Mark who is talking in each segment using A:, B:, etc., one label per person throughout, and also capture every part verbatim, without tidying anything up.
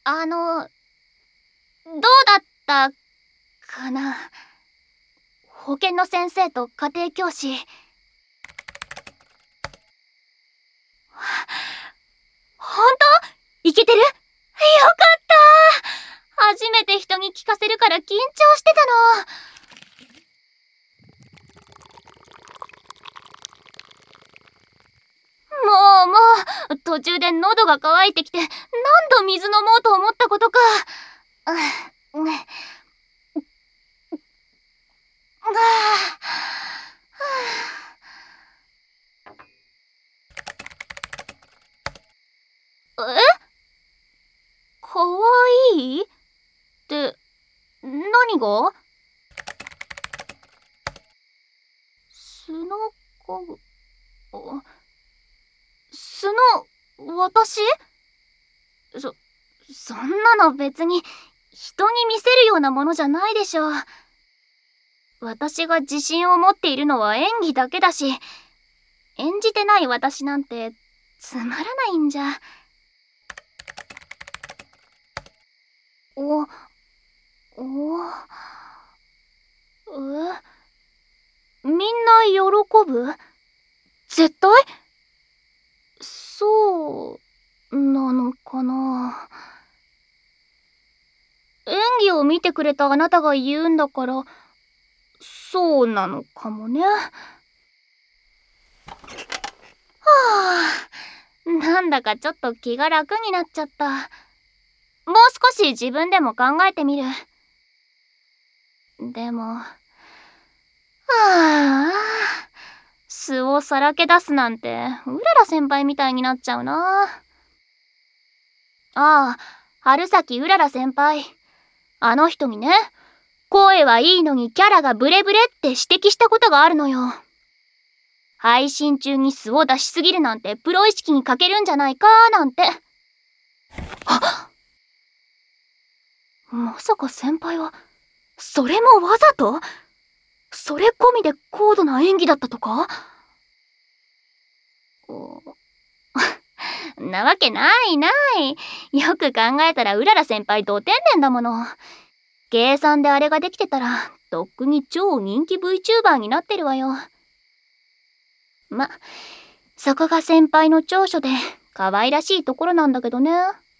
A: あの、どうだったかな。保健の先生と家庭教師。ほんと？いけてる？よかった。初めて人に聞かせるから緊張してたの。もうもう、途中で喉が渇いてきて何度水飲もうと思ったことか。うん、うん、え？かわいい？って何が？素の子？素の私？そ、そんなの別に人に見せるようなものじゃないでしょ。私が自信を持っているのは演技だけだし、演じてない私なんてつまらないんじゃ。お、お、え、みんな喜ぶ？絶対？そうなのかな。演技を見てくれたあなたが言うんだからそうなのかもね。はあ、なんだかちょっと気が楽になっちゃった。もう少し自分でも考えてみる。でも、はあ、素をさらけ出すなんてうらら先輩みたいになっちゃうな。ああ、春崎うらら先輩。あの人にね、声はいいのにキャラがブレブレって指摘したことがあるのよ。配信中に素を出しすぎるなんてプロ意識に欠けるんじゃないかなんて。あっ、まさか先輩はそれもわざと？それ込みで高度な演技だったとか？なわけないない。よく考えたらうらら先輩ド天然だもの。計算であれができてたらとっくに超人気 VTuber になってるわよ。ま、そこが先輩の長所で可愛らしいところなんだけどね。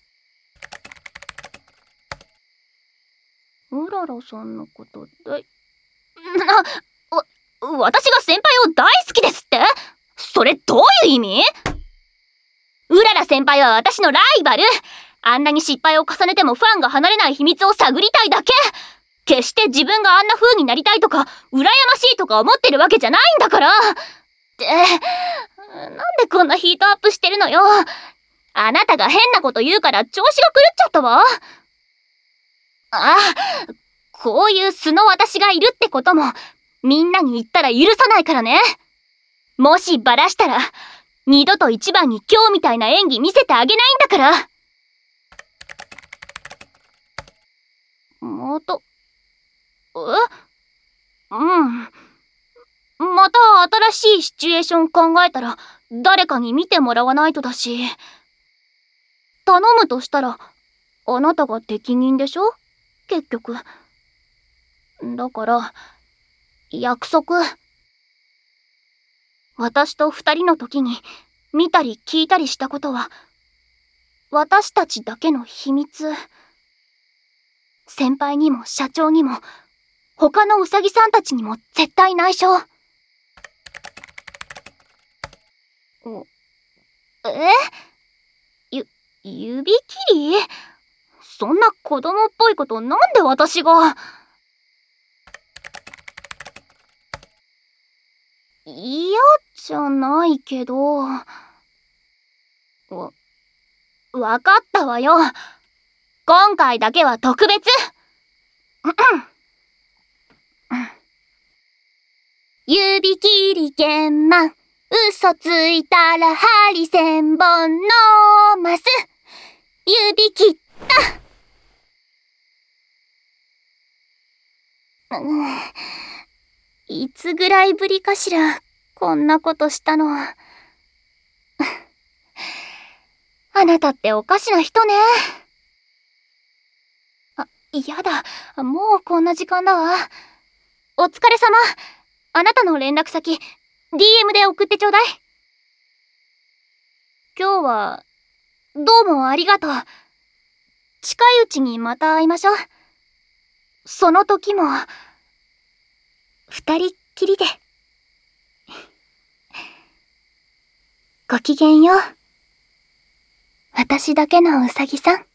A: うららさんのことで、な、わ、私が先輩を大好きですって？それどういう意味？うらら先輩は私のライバル。あんなに失敗を重ねてもファンが離れない秘密を探りたいだけ。決して自分があんな風になりたいとか羨ましいとか思ってるわけじゃないんだから。ってなんでこんなヒートアップしてるのよ。あなたが変なこと言うから調子が狂っちゃったわ。あ、こういう素の私がいるってこともみんなに言ったら許さないからね。もしバラしたら二度と一番に今日みたいな演技見せてあげないんだから。また、え？うん。また新しいシチュエーション考えたら誰かに見てもらわないとだし。頼むとしたらあなたが適任でしょ？結局。だから約束。私と二人の時に見たり聞いたりしたことは私たちだけの秘密。先輩にも社長にも他のウサギさんたちにも絶対内緒。え？ゆ、指切り？そんな子供っぽいことなんで私が。嫌じゃないけど。わ、わかったわよ。今回だけは特別。指切り剣満、嘘ついたら針千本のます。指切った。うん、いつぐらいぶりかしら、こんなことしたの。あなたっておかしな人ね。 やだ、もうこんな時間だわ。お疲れ様。あなたの連絡先 ディーエム で送ってちょうだい。今日はどうもありがとう。近いうちにまた会いましょう。その時も二人っきりで。ごきげんよう。私だけのうさぎさん。